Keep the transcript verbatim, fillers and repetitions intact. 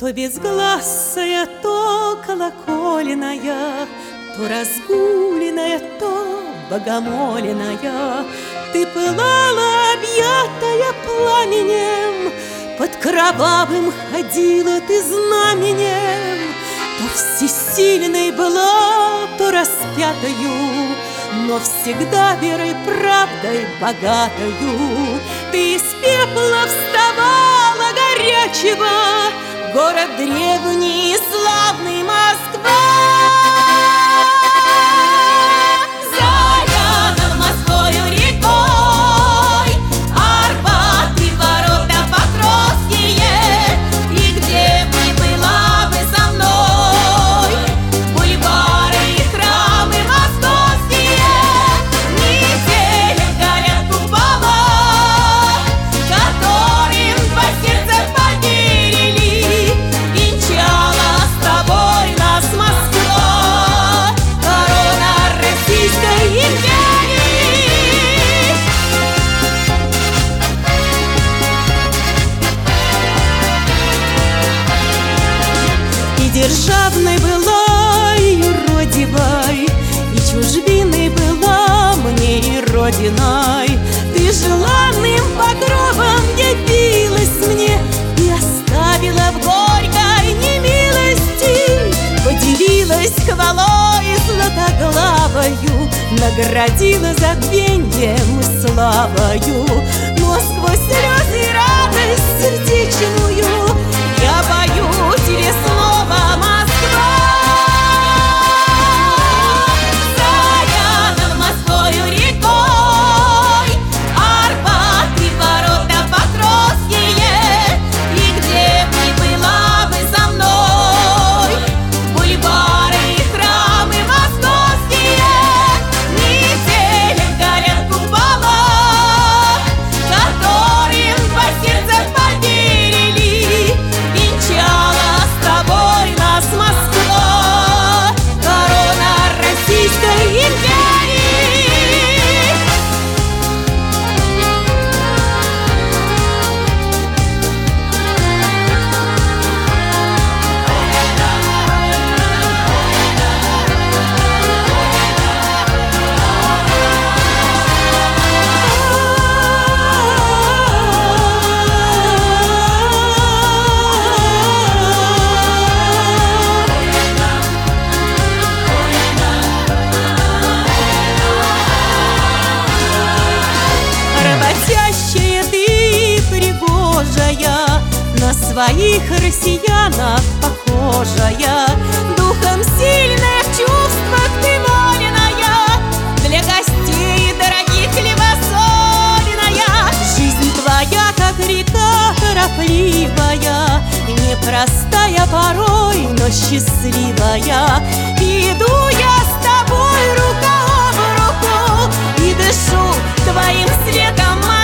То безгласая, то колокольная, то разгуленная, то богомоленная. Ты пылала, объятая пламенем, под кровавым ходила ты знаменем. То всесильной была, то распятою, но всегда верой, правдой богатою. Ты из пепла вставала горячего, город древний и славный Москва. Заря над Москвою рекой, Арбат и ворота Покровские. И где бы была бы со мной, бульвары и храмы московские. Неделя горят купола, которым два сердца поверили. Венчала с тобой нас Москва, корона Российской империи. И державной была, и юродивой, и чужбиной была мне, и родиной. Ты желанным покровом явилась мне и оставила в горькой немилости. Поделилась хвалой златоглавою, наградила забвеньем и славою. Но сквозь слезы и радость сердечную я пою тебе снова, Москва. Заря над Москвою рекой, Арбат и ворота Покровские. И где бы была бы со мной, бульвары и храмы московские. Неделя горят купола, которым два сердца поверили. Венчала с тобой нас Москва, корона Российской империи. Работящая ты, пригожая, на своих россиянок похожая. Духом сильная, в чувствах ты воленая, для гостей дорогих левосольная. Жизнь твоя, как река торопливая, непростая порой, но счастливая. Иду я с тобой рука об руку и дышу твоим светом,